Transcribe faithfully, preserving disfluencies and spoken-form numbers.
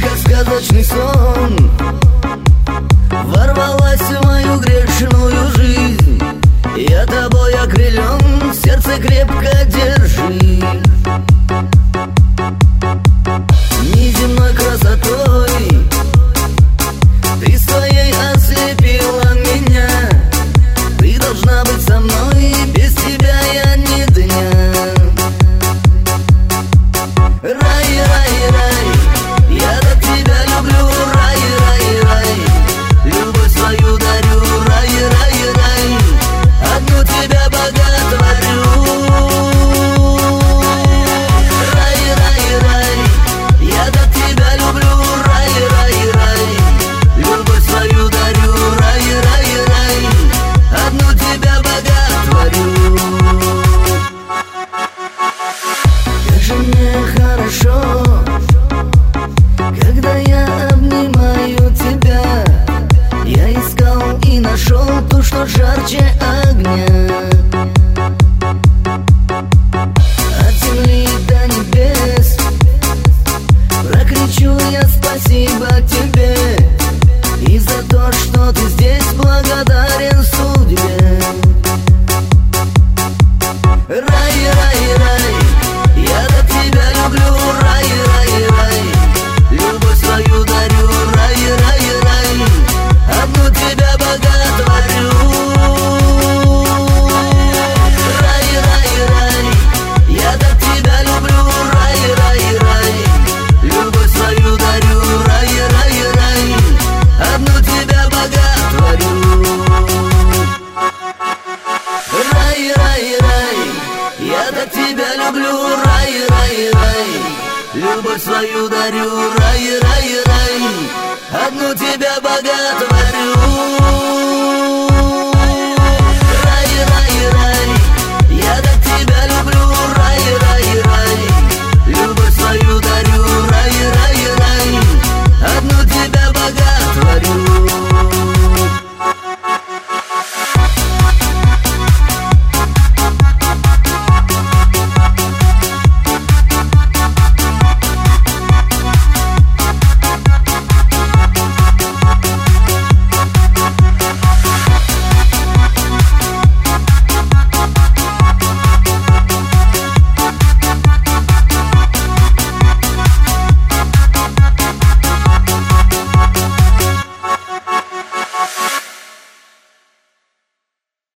как сказочный сон, ворвалась в мою грешную жизнь. Я тобой окрылен, сердце крепко держи. Неземной красотой ты своей ослепила меня. Ты должна быть со мной, без тебя я ни дня. Рай, рай, рай, я так тебя люблю. Рай, рай, рай, любовь свою дарю. Рай, рай, рай, одну тебя боготворю. Рай, рай, рай, я так тебя люблю. Рай, рай, рай, любовь свою дарю. Рай, рай, рай, одну тебя боготворю. Как же мне хорошо, когда я обнимаю тебя. Я искал и нашел ту, что жарче огня. От земли до небес прокричу я спасибо тебе. И за то, что ты здесь, благодарен судьбе. Рай, рай, рай, я так тебя люблю. Рай, рай, рай, любовь свою дарю. Рай, рай, рай, одну тебя боготворю. Рай, рай, рай, я так тебя люблю. Рай, рай, рай, любовь свою дарю. Рай, рай, рай, одну тебя боготворю. Рай, рай, рай, я так тебя люблю. Рай, рай, рай, любовь свою дарю. Рай, рай, рай, одну тебя боготворю.